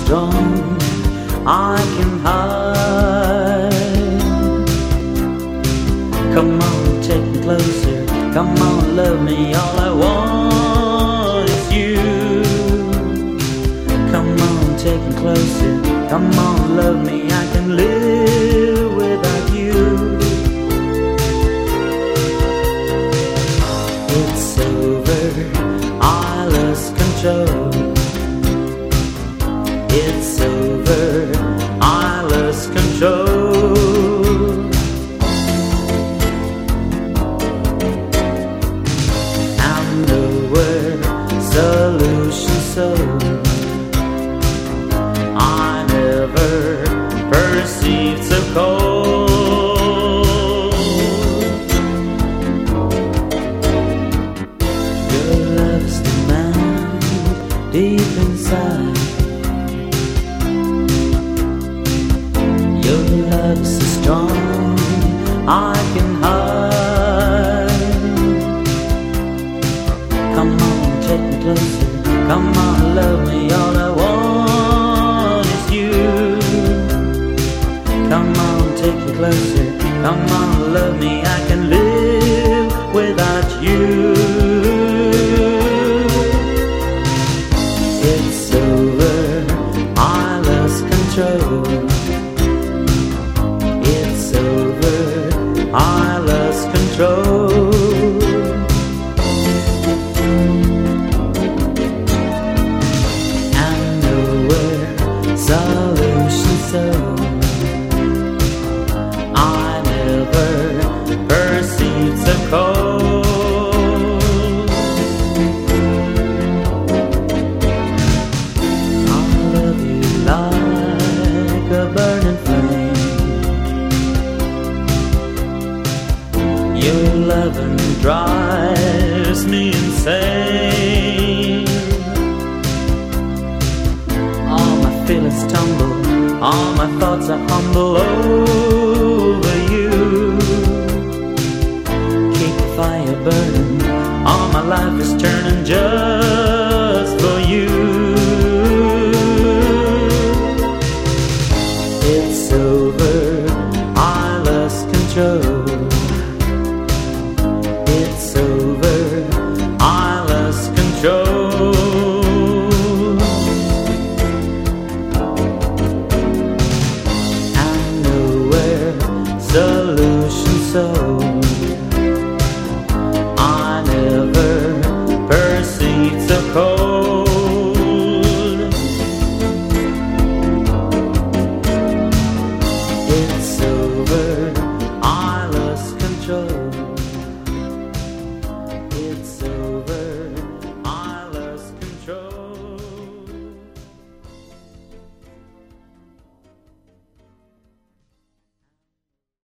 strong I can hide. Come on, take me closer. Come on, love me. All I want is you. Come on, take me closer. Come on, love me. I can live without you. It's over, I lost control. It's over, I lost control. And the word solution, so I never perceived so cold. Your love's the man deep inside. Your love's so strong I can hide. Come on, take me closer. Come on, love me. All I want is you. Come on, take me closer. Come on, love me. I can live without you. It's over, I lost control. It's over, I lost control. And nowhere solution, so I never perceived so cold. I love you like a burning flame. Your loving drives me insane. All my feelings tumble, all my thoughts are humble over you. Keep the fire burning, all my life is turning just for you. It's over, I lost control. It's over, I lost control. And nowhere solution, so I never perceived so cold. It's over, I lost control.